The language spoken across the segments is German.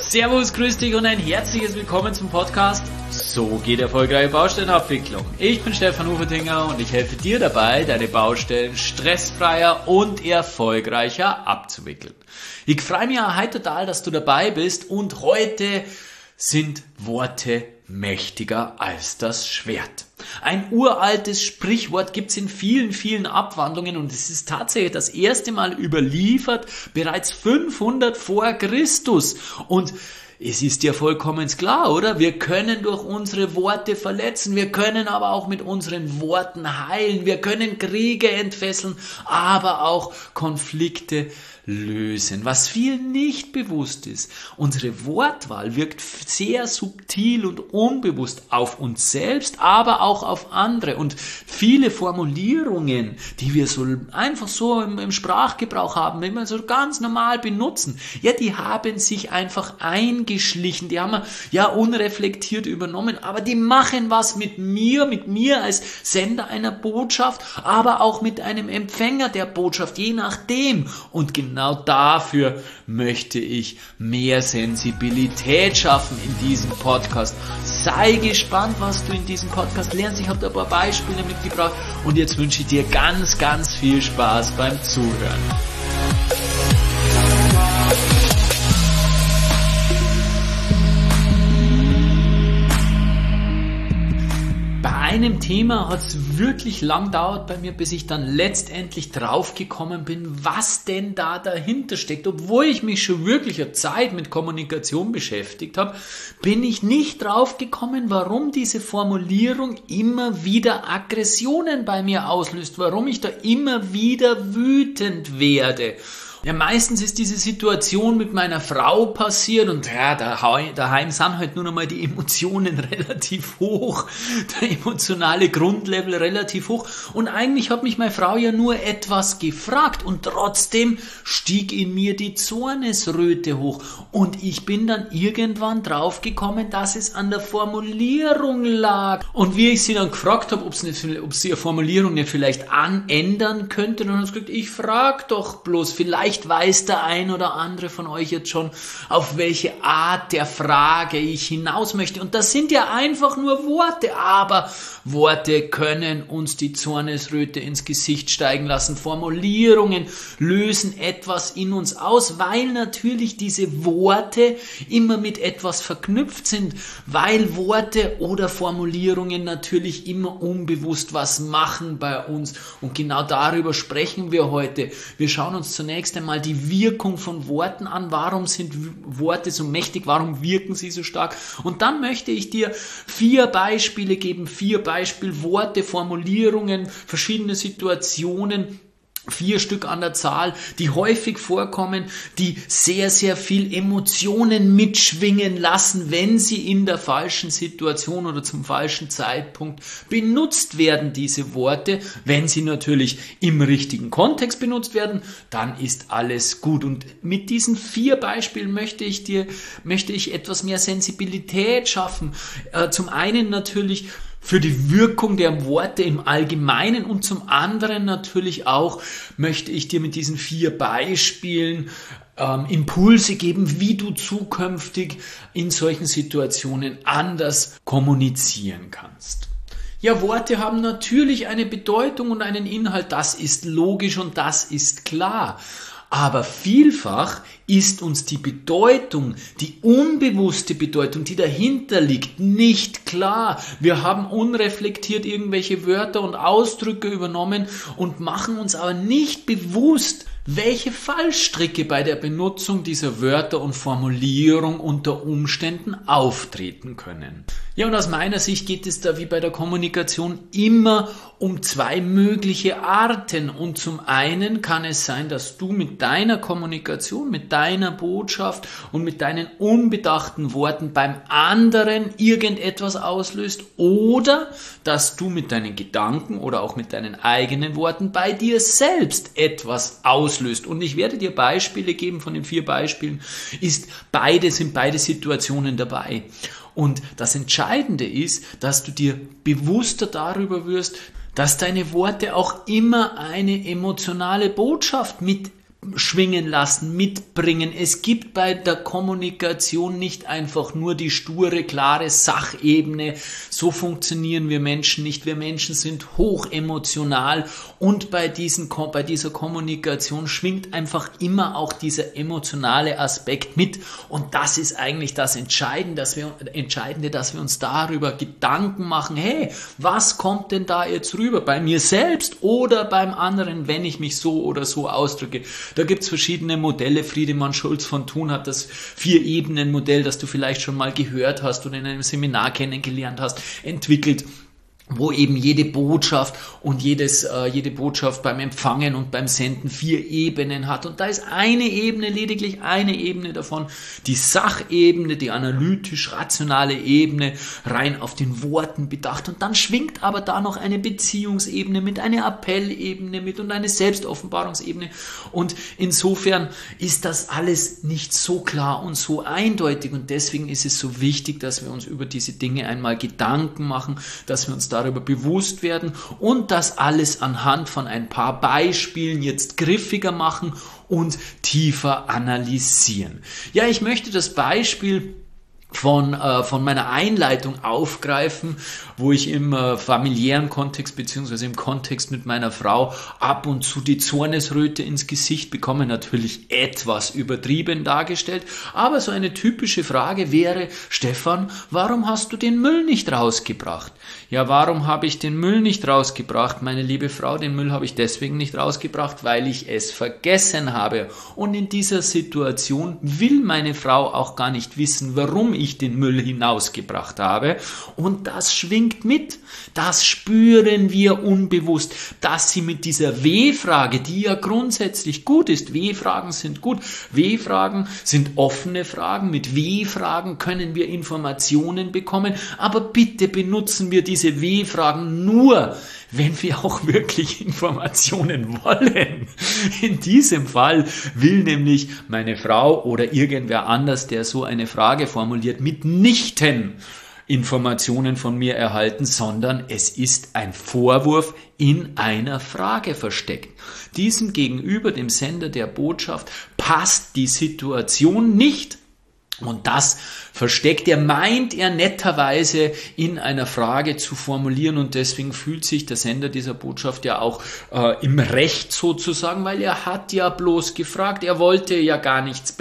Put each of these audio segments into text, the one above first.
Servus, grüß dich und ein herzliches Willkommen zum Podcast So geht erfolgreiche Baustellenabwicklung. Ich bin Stefan Hufertinger und ich helfe dir dabei, deine Baustellen stressfreier und erfolgreicher abzuwickeln. Ich freue mich auch heute total, dass du dabei bist und heute sind Worte mächtiger als das Schwert. Ein uraltes Sprichwort gibt's in vielen, vielen Abwandlungen und es ist tatsächlich das erste Mal überliefert, bereits 500 vor Christus. Und es ist ja vollkommen klar, oder? Wir können durch unsere Worte verletzen, wir können aber auch mit unseren Worten heilen, wir können Kriege entfesseln, aber auch Konflikte lösen. Was vielen nicht bewusst ist, unsere Wortwahl wirkt sehr subtil und unbewusst auf uns selbst, aber auch auf andere. Und viele Formulierungen, die wir so einfach so im Sprachgebrauch haben, wenn wir so ganz normal benutzen, ja, die haben sich einfach eingeschlichen, die haben wir ja unreflektiert übernommen, aber die machen was mit mir als Sender einer Botschaft, aber auch mit einem Empfänger der Botschaft, je nachdem. Und genau dafür möchte ich mehr Sensibilität schaffen in diesem Podcast. Sei gespannt, was du in diesem Podcast lernst. Ich habe da ein paar Beispiele mitgebracht und jetzt wünsche ich dir ganz, ganz viel Spaß beim Zuhören. Bei einem Thema hat es wirklich lang gedauert bei mir, bis ich dann letztendlich draufgekommen bin, was denn da dahinter steckt. Obwohl ich mich schon wirklich eine Zeit mit Kommunikation beschäftigt habe, bin ich nicht draufgekommen, warum diese Formulierung immer wieder Aggressionen bei mir auslöst, warum ich da immer wieder wütend werde. Ja, meistens ist diese Situation mit meiner Frau passiert und ja, daheim sind halt nur noch mal die Emotionen relativ hoch, der emotionale Grundlevel relativ hoch und eigentlich hat mich meine Frau ja nur etwas gefragt und trotzdem stieg in mir die Zornesröte hoch und ich bin dann irgendwann draufgekommen, dass es an der Formulierung lag und wie ich sie dann gefragt habe, ob sie eine Formulierung nicht vielleicht ändern könnte, dann hat sie gesagt, ich frag doch bloß, vielleicht weiß der ein oder andere von euch jetzt schon, auf welche Art der Frage ich hinaus möchte. Und das sind ja einfach nur Worte, aber Worte können uns die Zornesröte ins Gesicht steigen lassen. Formulierungen lösen etwas in uns aus, weil natürlich diese Worte immer mit etwas verknüpft sind, weil Worte oder Formulierungen natürlich immer unbewusst was machen bei uns. Und genau darüber sprechen wir heute. Wir schauen uns zunächst einmal die Wirkung von Worten an. Warum sind Worte so mächtig? Warum wirken sie so stark? Und dann möchte ich dir 4 Beispiele geben, 4 Beispielworte, Formulierungen, verschiedene Situationen, 4 Stück an der Zahl, die häufig vorkommen, die sehr, sehr viel Emotionen mitschwingen lassen, wenn sie in der falschen Situation oder zum falschen Zeitpunkt benutzt werden, diese Worte. Wenn sie natürlich im richtigen Kontext benutzt werden, dann ist alles gut. Und mit diesen 4 Beispielen möchte ich etwas mehr Sensibilität schaffen. Zum einen natürlich für die Wirkung der Worte im Allgemeinen und zum anderen natürlich auch möchte ich dir mit diesen 4 Beispielen Impulse geben, wie du zukünftig in solchen Situationen anders kommunizieren kannst. Ja, Worte haben natürlich eine Bedeutung und einen Inhalt, das ist logisch und das ist klar. Aber vielfach ist uns die Bedeutung, die unbewusste Bedeutung, die dahinter liegt, nicht klar. Wir haben unreflektiert irgendwelche Wörter und Ausdrücke übernommen und machen uns aber nicht bewusst, welche Fallstricke bei der Benutzung dieser Wörter und Formulierung unter Umständen auftreten können. Ja, und aus meiner Sicht geht es da wie bei der Kommunikation immer um 2 mögliche Arten. Und zum einen kann es sein, dass du mit deiner Kommunikation, mit deiner Botschaft und mit deinen unbedachten Worten beim anderen irgendetwas auslöst oder dass du mit deinen Gedanken oder auch mit deinen eigenen Worten bei dir selbst etwas auslöst. Und ich werde dir Beispiele geben, von den 4 Beispielen sind beide Situationen dabei. Und das Entscheidende ist, dass du dir bewusster darüber wirst, dass deine Worte auch immer eine emotionale Botschaft mit schwingen lassen, mitbringen. Es gibt bei der Kommunikation nicht einfach nur die sture, klare Sachebene. So funktionieren wir Menschen nicht. Wir Menschen sind hochemotional und bei dieser Kommunikation schwingt einfach immer auch dieser emotionale Aspekt mit. Und das ist eigentlich das Entscheidende, dass wir uns darüber Gedanken machen, hey, was kommt denn da jetzt rüber? Bei mir selbst oder beim anderen, wenn ich mich so oder so ausdrücke? Da gibt es verschiedene Modelle. Friedemann Schulz von Thun hat das 4-Ebenen-Modell, das du vielleicht schon mal gehört hast oder in einem Seminar kennengelernt hast, entwickelt, wo eben jede Botschaft und jede Botschaft beim Empfangen und beim Senden 4 Ebenen hat. Und da ist lediglich eine Ebene davon, die Sachebene, die analytisch-rationale Ebene, rein auf den Worten bedacht. Und dann schwingt aber da noch eine Beziehungsebene mit, eine Appellebene mit und eine Selbstoffenbarungsebene. Und insofern ist das alles nicht so klar und so eindeutig. Und deswegen ist es so wichtig, dass wir uns über diese Dinge einmal Gedanken machen, dass wir uns darüber bewusst werden und das alles anhand von ein paar Beispielen jetzt griffiger machen und tiefer analysieren. Ja, ich möchte das Beispiel von meiner Einleitung aufgreifen, wo ich im familiären Kontext beziehungsweise im Kontext mit meiner Frau ab und zu die Zornesröte ins Gesicht bekomme, natürlich etwas übertrieben dargestellt, aber so eine typische Frage wäre: Stefan, warum hast du den Müll nicht rausgebracht? Ja, warum habe ich den Müll nicht rausgebracht, meine liebe Frau? Den Müll habe ich deswegen nicht rausgebracht, weil ich es vergessen habe. Und in dieser Situation will meine Frau auch gar nicht wissen, warum ich den Müll hinausgebracht habe. Und das schwingt mit. Das spüren wir unbewusst, dass sie mit dieser W-Frage, die ja grundsätzlich gut ist, W-Fragen sind gut, W-Fragen sind offene Fragen, mit W-Fragen können wir Informationen bekommen, aber bitte benutzen wir diese W-Fragen nur, wenn wir auch wirklich Informationen wollen. In diesem Fall will nämlich meine Frau oder irgendwer anders, der so eine Frage formuliert, mitnichten Informationen von mir erhalten, sondern es ist ein Vorwurf in einer Frage versteckt. Diesem gegenüber, dem Sender der Botschaft, passt die Situation nicht. Und das versteckt meint er netterweise in einer Frage zu formulieren, und deswegen fühlt sich der Sender dieser Botschaft ja auch im Recht sozusagen, weil er hat ja bloß gefragt, er wollte ja gar nichts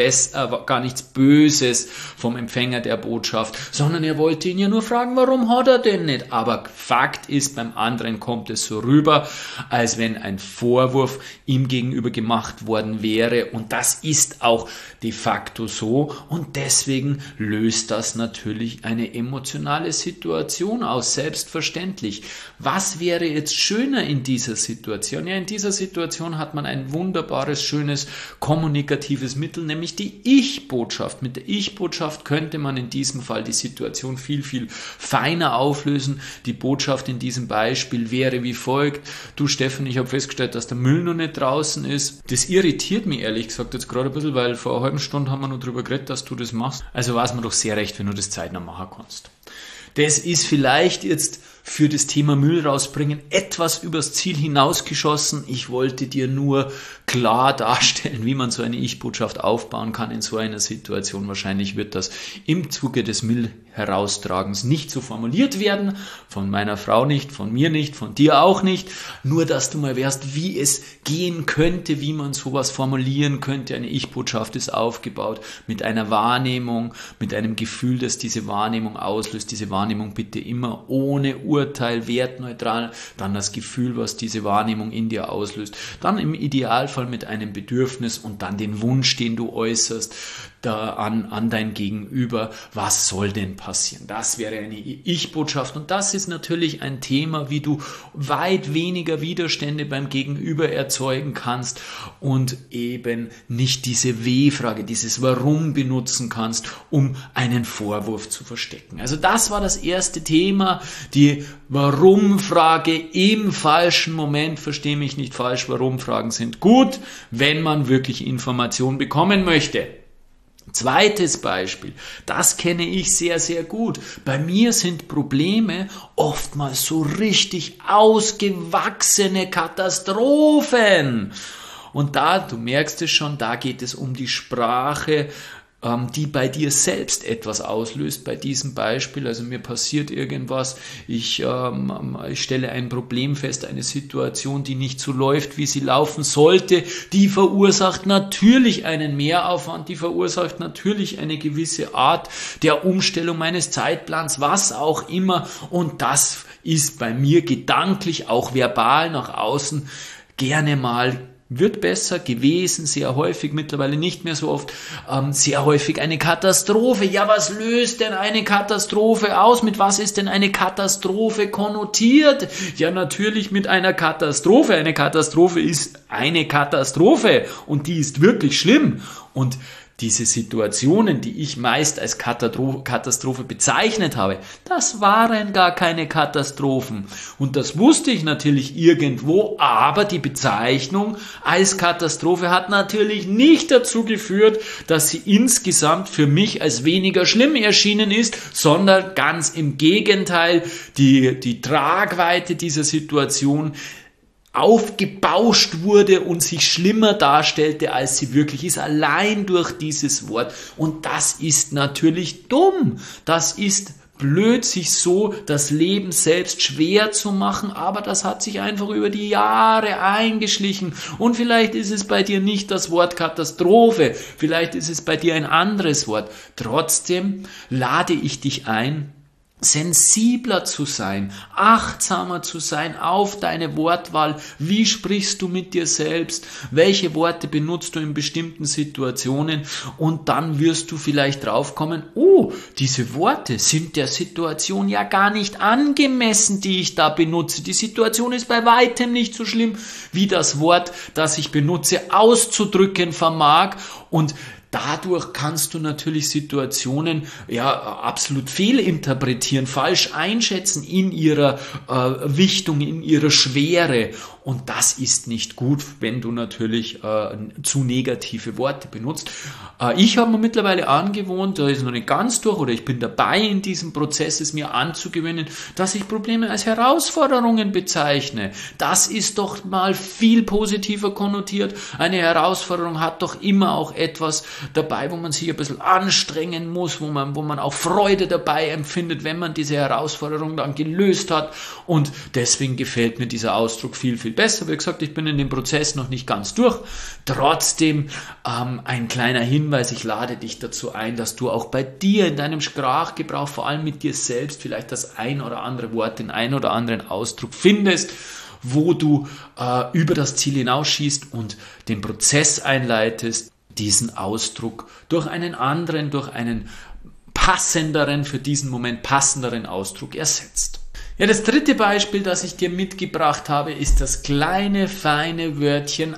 Böses vom Empfänger der Botschaft, sondern er wollte ihn ja nur fragen, warum hat er denn nicht? Aber Fakt ist, beim anderen kommt es so rüber, als wenn ein Vorwurf ihm gegenüber gemacht worden wäre, und das ist auch de facto so, und deswegen löst das natürlich eine emotionale Situation aus, selbstverständlich. Was wäre jetzt schöner in dieser Situation? Ja, in dieser Situation hat man ein wunderbares, schönes, kommunikatives Mittel, nämlich die Ich-Botschaft. Mit der Ich-Botschaft könnte man in diesem Fall die Situation viel, viel feiner auflösen. Die Botschaft in diesem Beispiel wäre wie folgt: Du Steffen, ich habe festgestellt, dass der Müll noch nicht draußen ist. Das irritiert mich ehrlich gesagt jetzt gerade ein bisschen, weil vor einer halben Stunde haben wir noch drüber geredet, dass du das machst. Also war es mir doch sehr recht, wenn du das zeitnah machen kannst. Das ist vielleicht jetzt für das Thema Müll rausbringen etwas übers Ziel hinausgeschossen. Ich wollte dir nur klar darstellen, wie man so eine Ich-Botschaft aufbauen kann in so einer Situation. Wahrscheinlich wird das im Zuge des Müll-Heraustragens nicht so formuliert werden. Von meiner Frau nicht, von mir nicht, von dir auch nicht. Nur, dass du mal weißt, wie es gehen könnte, wie man sowas formulieren könnte. Eine Ich-Botschaft ist aufgebaut mit einer Wahrnehmung, mit einem Gefühl, das diese Wahrnehmung auslöst. Diese Wahrnehmung bitte immer ohne Urteil, wertneutral. Dann das Gefühl, was diese Wahrnehmung in dir auslöst. Dann im Idealfall mit einem Bedürfnis und dann den Wunsch, den du äußerst an dein Gegenüber. Was soll denn passieren? Das wäre eine Ich-Botschaft, und das ist natürlich ein Thema, wie du weit weniger Widerstände beim Gegenüber erzeugen kannst und eben nicht diese W-Frage, dieses Warum benutzen kannst, um einen Vorwurf zu verstecken. Also das war das erste Thema, die Warum-Frage im falschen Moment. Verstehe mich nicht falsch, Warum-Fragen sind gut, wenn man wirklich Informationen bekommen möchte. Zweites Beispiel, das kenne ich sehr, sehr gut. Bei mir sind Probleme oftmals so richtig ausgewachsene Katastrophen. Und da, du merkst es schon, da geht es um die Sprache, die bei dir selbst etwas auslöst. Bei diesem Beispiel, also mir passiert irgendwas, ich stelle ein Problem fest, eine Situation, die nicht so läuft, wie sie laufen sollte, die verursacht natürlich einen Mehraufwand, die verursacht natürlich eine gewisse Art der Umstellung meines Zeitplans, was auch immer, und das ist bei mir gedanklich, auch verbal nach außen, gerne mal wird besser gewesen, sehr häufig, mittlerweile nicht mehr so oft, sehr häufig eine Katastrophe. Ja, was löst denn eine Katastrophe aus? Mit was ist denn eine Katastrophe konnotiert? Ja, natürlich mit einer Katastrophe. Eine Katastrophe ist eine Katastrophe und die ist wirklich schlimm. Und diese Situationen, die ich meist als Katastrophe bezeichnet habe, das waren gar keine Katastrophen. Und das wusste ich natürlich irgendwo, aber die Bezeichnung als Katastrophe hat natürlich nicht dazu geführt, dass sie insgesamt für mich als weniger schlimm erschienen ist, sondern ganz im Gegenteil, die Tragweite dieser Situation aufgebauscht wurde und sich schlimmer darstellte, als sie wirklich ist, allein durch dieses Wort. Und das ist natürlich dumm. Das ist blöd, sich so das Leben selbst schwer zu machen, aber das hat sich einfach über die Jahre eingeschlichen. Und vielleicht ist es bei dir nicht das Wort Katastrophe, vielleicht ist es bei dir ein anderes Wort. Trotzdem lade ich dich ein, sensibler zu sein, achtsamer zu sein auf deine Wortwahl. Wie sprichst du mit dir selbst? Welche Worte benutzt du in bestimmten Situationen? Und dann wirst du vielleicht draufkommen, oh, diese Worte sind der Situation ja gar nicht angemessen, die ich da benutze. Die Situation ist bei weitem nicht so schlimm, wie das Wort, das ich benutze, auszudrücken vermag. Und dadurch kannst du natürlich Situationen absolut fehlinterpretieren, falsch einschätzen in ihrer Wichtung, in ihrer Schwere. Und das ist nicht gut, wenn du natürlich zu negative Worte benutzt. Ich habe mir mittlerweile angewohnt, da ist noch nicht ganz durch, oder ich bin dabei in diesem Prozess, es mir anzugewöhnen, dass ich Probleme als Herausforderungen bezeichne. Das ist doch mal viel positiver konnotiert. Eine Herausforderung hat doch immer auch etwas dabei, wo man sich ein bisschen anstrengen muss, wo man auch Freude dabei empfindet, wenn man diese Herausforderung dann gelöst hat. Und deswegen gefällt mir dieser Ausdruck viel, viel besser. Wie gesagt, ich bin in dem Prozess noch nicht ganz durch. Trotzdem ein kleiner Hinweis, ich lade dich dazu ein, dass du auch bei dir in deinem Sprachgebrauch, vor allem mit dir selbst, vielleicht das ein oder andere Wort, den ein oder anderen Ausdruck findest, wo du über das Ziel hinausschießt und den Prozess einleitest, diesen Ausdruck durch einen anderen, durch einen passenderen, für diesen Moment passenderen Ausdruck ersetzt. Ja, das dritte Beispiel, das ich dir mitgebracht habe, ist das kleine, feine Wörtchen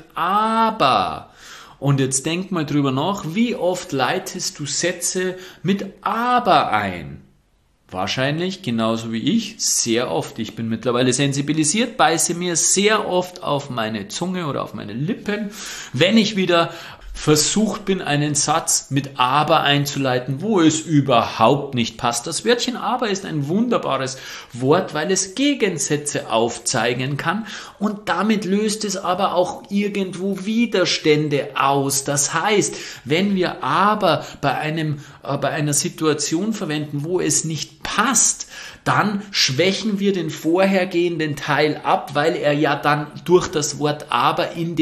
aber. Und jetzt denk mal drüber nach, wie oft leitest du Sätze mit aber ein? Wahrscheinlich, genauso wie ich, sehr oft. Ich bin mittlerweile sensibilisiert, beiße mir sehr oft auf meine Zunge oder auf meine Lippen, wenn ich wieder versucht bin, einen Satz mit aber einzuleiten, wo es überhaupt nicht passt. Das Wörtchen aber ist ein wunderbares Wort, weil es Gegensätze aufzeigen kann und damit löst es aber auch irgendwo Widerstände aus. Das heißt, wenn wir aber bei einer Situation verwenden, wo es nicht passt, dann schwächen wir den vorhergehenden Teil ab, weil er ja dann durch das Wort aber in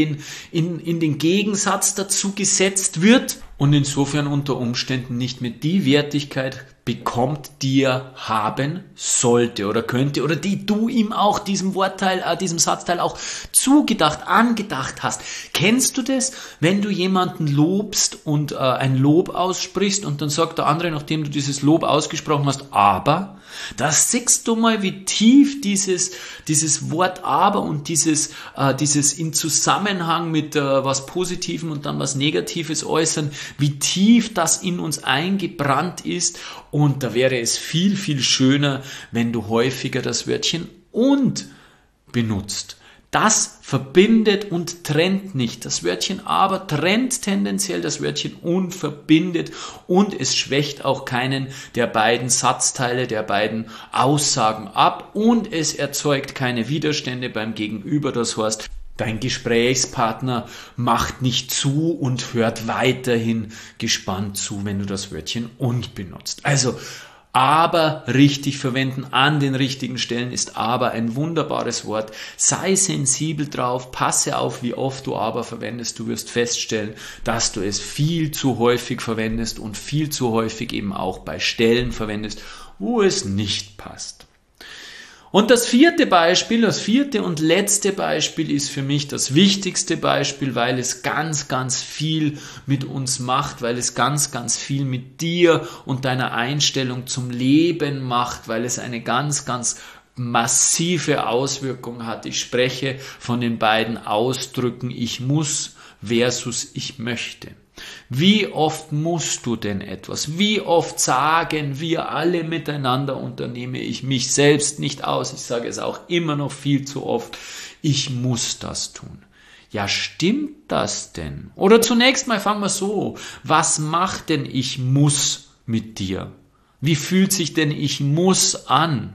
den Gegensatz dazu gesetzt wird und insofern unter Umständen nicht mehr die Wertigkeit bekommt, die er haben sollte oder könnte oder die du ihm auch diesem Satzteil auch angedacht hast. Kennst du das, wenn du jemanden lobst und ein Lob aussprichst und dann sagt der andere, nachdem du dieses Lob ausgesprochen hast, aber? Da siehst du mal, wie tief dieses Wort aber und dieses in Zusammenhang mit was Positivem und dann was Negatives äußern, wie tief das in uns eingebrannt ist. Und da wäre es viel, viel schöner, wenn du häufiger das Wörtchen und benutzt. Das verbindet und trennt nicht. Das Wörtchen aber trennt tendenziell, das Wörtchen und verbindet und es schwächt auch keinen der beiden Satzteile, der beiden Aussagen ab und es erzeugt keine Widerstände beim Gegenüber. Das heißt, Dein Gesprächspartner macht nicht zu und hört weiterhin gespannt zu, wenn du das Wörtchen und benutzt. Also aber richtig verwenden an den richtigen Stellen ist aber ein wunderbares Wort. Sei sensibel drauf, passe auf, wie oft du aber verwendest. Du wirst feststellen, dass du es viel zu häufig verwendest und viel zu häufig eben auch bei Stellen verwendest, wo es nicht passt. Und das vierte und letzte Beispiel ist für mich das wichtigste Beispiel, weil es ganz, ganz viel mit uns macht, weil es ganz, ganz viel mit dir und deiner Einstellung zum Leben macht, weil es eine ganz, ganz massive Auswirkung hat. Ich spreche von den beiden Ausdrücken ich muss versus ich möchte. Wie oft musst du denn etwas? Wie oft sagen wir alle miteinander, unternehme ich mich selbst nicht aus? Ich sage es auch immer noch viel zu oft, ich muss das tun. Ja, stimmt das denn? Oder zunächst mal fangen wir so, was macht denn ich muss mit dir? Wie fühlt sich denn ich muss an?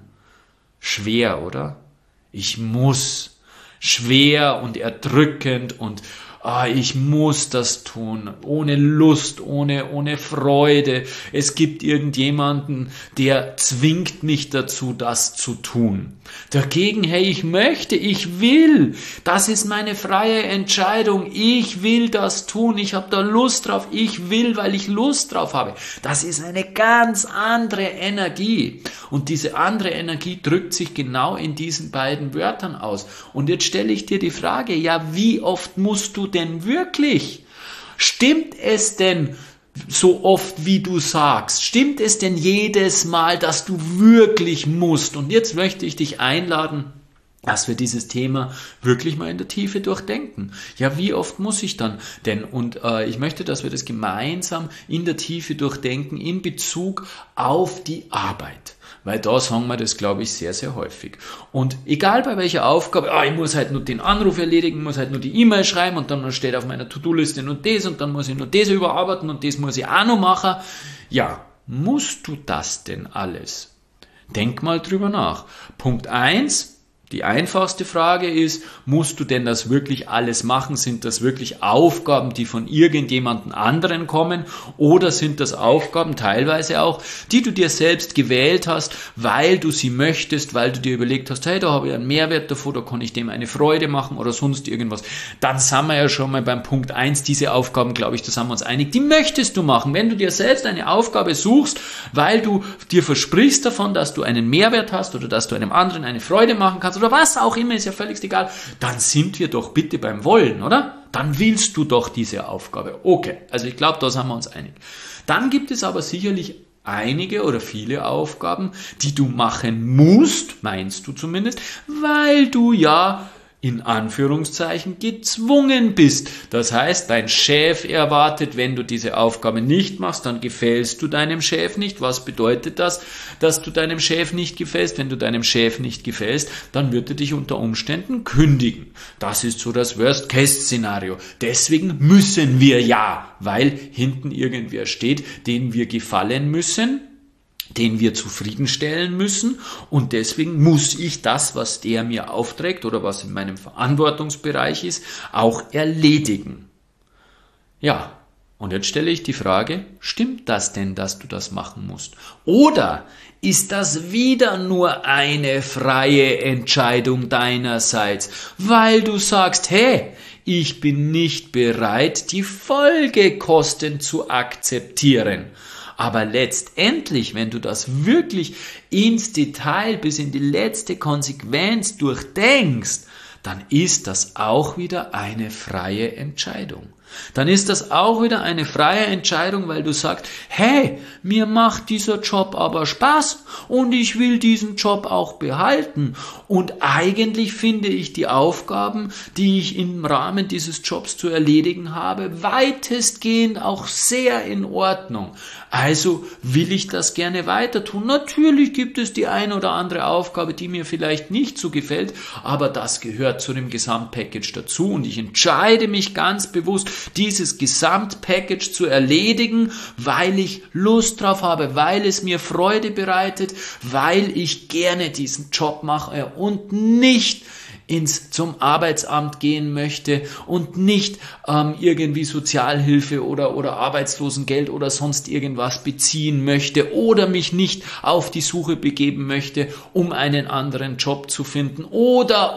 Schwer, oder? Ich muss. Schwer und erdrückend und ich muss das tun, ohne Lust, ohne Freude. Es gibt irgendjemanden, der zwingt mich dazu, das zu tun. Dagegen, hey, ich möchte, ich will. Das ist meine freie Entscheidung. Ich will das tun. Ich habe da Lust drauf. Ich will, weil ich Lust drauf habe. Das ist eine ganz andere Energie. Und diese andere Energie drückt sich genau in diesen beiden Wörtern aus. Und jetzt stelle ich dir die Frage, ja, wie oft musst du denn wirklich? Stimmt es denn so oft, wie du sagst? Stimmt es denn jedes Mal, dass du wirklich musst? Und jetzt möchte ich dich einladen, dass wir dieses Thema wirklich mal in der Tiefe durchdenken. Ja, wie oft muss ich dann denn? Und ich möchte, dass wir das gemeinsam in der Tiefe durchdenken in Bezug auf die Arbeit. Weil da sagen wir das, glaube ich, sehr, sehr häufig. Und egal bei welcher Aufgabe, ich muss halt nur den Anruf erledigen, muss halt nur die E-Mail schreiben und dann steht auf meiner To-Do-Liste nur das und dann muss ich nur das überarbeiten und das muss ich auch noch machen. Ja, musst du das denn alles? Denk mal drüber nach. Punkt 1. Die einfachste Frage ist, musst du denn das wirklich alles machen? Sind das wirklich Aufgaben, die von irgendjemandem anderen kommen? Oder sind das Aufgaben teilweise auch, die du dir selbst gewählt hast, weil du sie möchtest, weil du dir überlegt hast, hey, da habe ich einen Mehrwert davon, da kann ich dem eine Freude machen oder sonst irgendwas. Dann sind wir ja schon mal beim Punkt 1, diese Aufgaben, glaube ich, da sind wir uns einig, die möchtest du machen. Wenn du dir selbst eine Aufgabe suchst, weil du dir versprichst davon, dass du einen Mehrwert hast oder dass du einem anderen eine Freude machen kannst, oder was auch immer, ist ja völlig egal, dann sind wir doch bitte beim Wollen, oder? Dann willst du doch diese Aufgabe. Okay, also ich glaube, da sind wir uns einig. Dann gibt es aber sicherlich einige oder viele Aufgaben, die du machen musst, meinst du zumindest, weil du ja in Anführungszeichen gezwungen bist. Das heißt, dein Chef erwartet, wenn du diese Aufgabe nicht machst, dann gefällst du deinem Chef nicht. Was bedeutet das, dass du deinem Chef nicht gefällst? Wenn du deinem Chef nicht gefällst, dann wird er dich unter Umständen kündigen. Das ist so das Worst-Case-Szenario. Deswegen müssen wir ja, weil hinten irgendwer steht, den wir gefallen müssen, den wir zufriedenstellen müssen und deswegen muss ich das, was der mir aufträgt oder was in meinem Verantwortungsbereich ist, auch erledigen. Ja, und jetzt stelle ich die Frage, stimmt das denn, dass du das machen musst? Oder ist das wieder nur eine freie Entscheidung deinerseits, weil du sagst, hey, ich bin nicht bereit, die Folgekosten zu akzeptieren. Aber letztendlich, wenn du das wirklich ins Detail bis in die letzte Konsequenz durchdenkst, dann ist das auch wieder eine freie Entscheidung. Dann ist das auch wieder eine freie Entscheidung, weil du sagst, hey, mir macht dieser Job aber Spaß und ich will diesen Job auch behalten. Und eigentlich finde ich die Aufgaben, die ich im Rahmen dieses Jobs zu erledigen habe, weitestgehend auch sehr in Ordnung. Also will ich das gerne weiter tun. Natürlich gibt es die eine oder andere Aufgabe, die mir vielleicht nicht so gefällt, aber das gehört zu dem Gesamtpackage dazu und ich entscheide mich ganz bewusst, dieses Gesamtpackage zu erledigen, weil ich Lust drauf habe, weil es mir Freude bereitet, weil ich gerne diesen Job mache und nicht zum Arbeitsamt gehen möchte und nicht irgendwie Sozialhilfe oder Arbeitslosengeld oder sonst irgendwas beziehen möchte oder mich nicht auf die Suche begeben möchte, um einen anderen Job zu finden oder.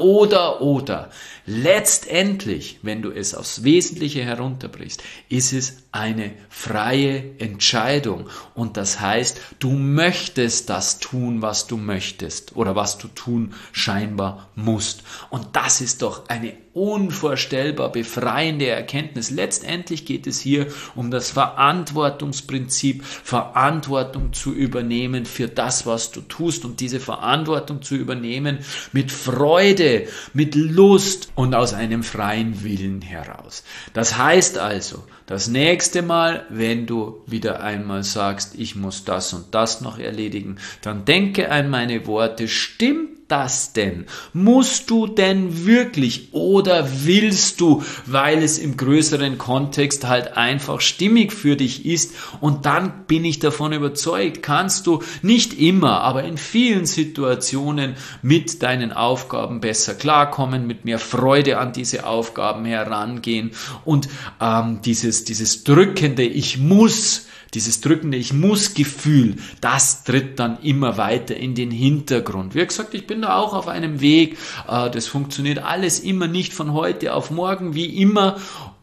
Letztendlich, wenn du es aufs Wesentliche herunterbrichst, ist es eine freie Entscheidung. Und das heißt, du möchtest das tun, was du möchtest oder was du tun scheinbar musst. Und das ist doch eine unvorstellbar befreiende Erkenntnis. Letztendlich geht es hier um das Verantwortungsprinzip, Verantwortung zu übernehmen für das, was du tust und diese Verantwortung zu übernehmen mit Freude, mit Lust und aus einem freien Willen heraus. Das heißt also, das nächste Mal, wenn du wieder einmal sagst, ich muss das und das noch erledigen, dann denke an meine Worte, stimmt das denn? Musst du denn wirklich oder willst du, weil es im größeren Kontext halt einfach stimmig für dich ist? Und dann bin ich davon überzeugt, kannst du nicht immer, aber in vielen Situationen mit deinen Aufgaben besser klarkommen, mit mehr Freude an diese Aufgaben herangehen und dieses drückende Ich muss Gefühl, das tritt dann immer weiter in den Hintergrund. Wie gesagt, ich bin da auch auf einem Weg. Das funktioniert alles immer nicht von heute auf morgen, wie immer.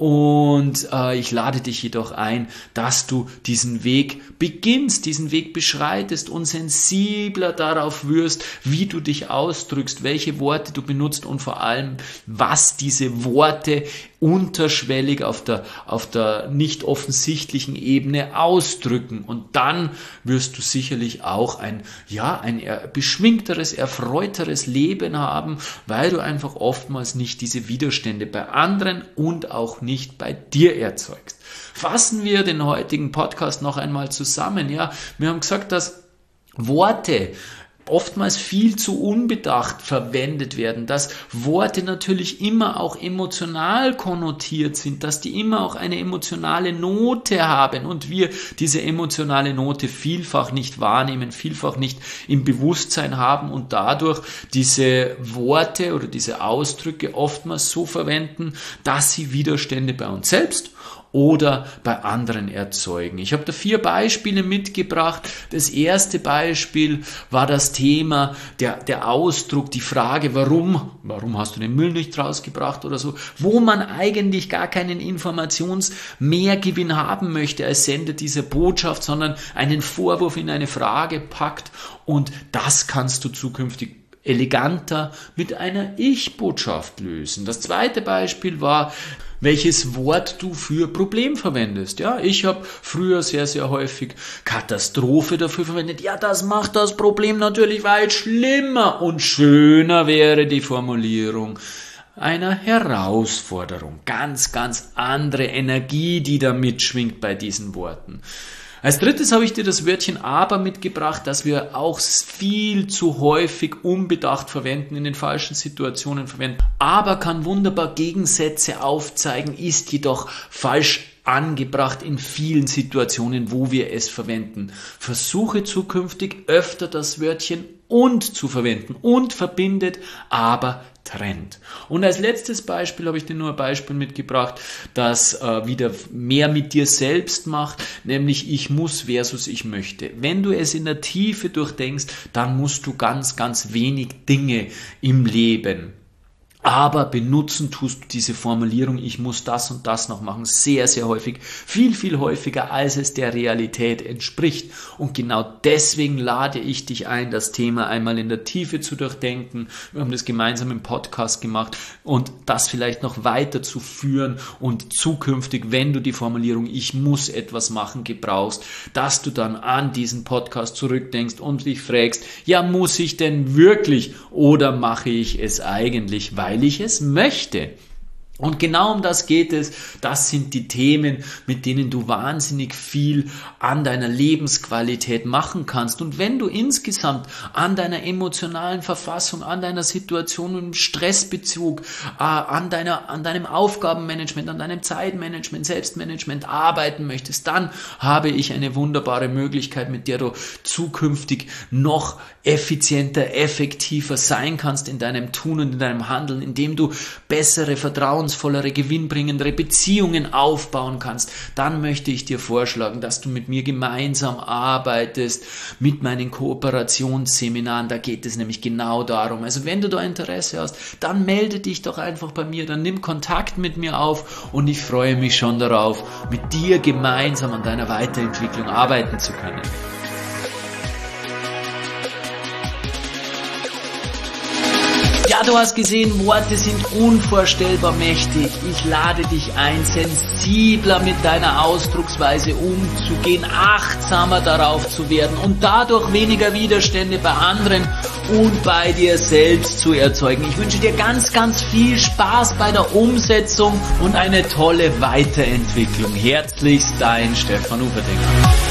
Und ich lade dich jedoch ein, dass du diesen Weg beginnst, diesen Weg beschreitest und sensibler darauf wirst, wie du dich ausdrückst, welche Worte du benutzt und vor allem, was diese Worte unterschwellig auf der nicht offensichtlichen Ebene ausdrücken. Und dann wirst du sicherlich auch ein beschwingteres, erfreuteres Leben haben, weil du einfach oftmals nicht diese Widerstände bei anderen und auch nicht bei dir erzeugst. Fassen wir den heutigen Podcast noch einmal zusammen. Ja, wir haben gesagt, dass Worte oftmals viel zu unbedacht verwendet werden, dass Worte natürlich immer auch emotional konnotiert sind, dass die immer auch eine emotionale Note haben und wir diese emotionale Note vielfach nicht wahrnehmen, vielfach nicht im Bewusstsein haben und dadurch diese Worte oder diese Ausdrücke oftmals so verwenden, dass sie Widerstände bei uns selbst oder bei anderen erzeugen. Ich habe da 4 Beispiele mitgebracht. Das erste Beispiel war das Thema, der Ausdruck, die Frage, warum hast du den Müll nicht rausgebracht oder so, wo man eigentlich gar keinen Informationsmehrgewinn haben möchte als Sender dieser Botschaft, sondern einen Vorwurf in eine Frage packt und das kannst du zukünftig eleganter mit einer Ich-Botschaft lösen. Das zweite Beispiel war, welches Wort du für Problem verwendest. Ja, ich habe früher sehr, sehr häufig Katastrophe dafür verwendet. Ja, das macht das Problem natürlich weit schlimmer und schöner wäre die Formulierung einer Herausforderung. Ganz, ganz andere Energie, die da mitschwingt bei diesen Worten. Als drittes habe ich dir das Wörtchen aber mitgebracht, das wir auch viel zu häufig unbedacht verwenden, in den falschen Situationen verwenden. Aber kann wunderbar Gegensätze aufzeigen, ist jedoch falsch angebracht in vielen Situationen, wo wir es verwenden. Versuche zukünftig öfter das Wörtchen und zu verwenden und verbindet, aber trennt. Und als letztes Beispiel habe ich dir nur ein Beispiel mitgebracht, das wieder mehr mit dir selbst macht, nämlich ich muss versus ich möchte. Wenn du es in der Tiefe durchdenkst, dann musst du ganz, ganz wenig Dinge im Leben. Aber benutzen tust du diese Formulierung, ich muss das und das noch machen, sehr, sehr häufig, viel, viel häufiger, als es der Realität entspricht. Und genau deswegen lade ich dich ein, das Thema einmal in der Tiefe zu durchdenken. Wir haben das gemeinsam im Podcast gemacht und das vielleicht noch weiter zu führen und zukünftig, wenn du die Formulierung, ich muss etwas machen, gebrauchst, dass du dann an diesen Podcast zurückdenkst und dich fragst, ja, muss ich denn wirklich oder mache ich es eigentlich, weil ich es möchte? Und genau um das geht es. Das sind die Themen, mit denen du wahnsinnig viel an deiner Lebensqualität machen kannst. Und wenn du insgesamt an deiner emotionalen Verfassung, an deiner Situation im Stressbezug, an deinem Aufgabenmanagement, an deinem Zeitmanagement, Selbstmanagement arbeiten möchtest, dann habe ich eine wunderbare Möglichkeit, mit der du zukünftig noch effizienter, effektiver sein kannst in deinem Tun und in deinem Handeln, indem du bessere, vertrauensvollere, gewinnbringendere Beziehungen aufbauen kannst. Dann möchte ich dir vorschlagen, dass du mit mir gemeinsam arbeitest mit meinen Kooperationsseminaren. Da geht es nämlich genau darum. Also wenn du da Interesse hast, dann melde dich doch einfach bei mir, dann nimm Kontakt mit mir auf und ich freue mich schon darauf, mit dir gemeinsam an deiner Weiterentwicklung arbeiten zu können. Ja, du hast gesehen, Worte sind unvorstellbar mächtig. Ich lade dich ein, sensibler mit deiner Ausdrucksweise umzugehen, achtsamer darauf zu werden und dadurch weniger Widerstände bei anderen und bei dir selbst zu erzeugen. Ich wünsche dir ganz, ganz viel Spaß bei der Umsetzung und eine tolle Weiterentwicklung. Herzlichst dein Stefan Uferdinger.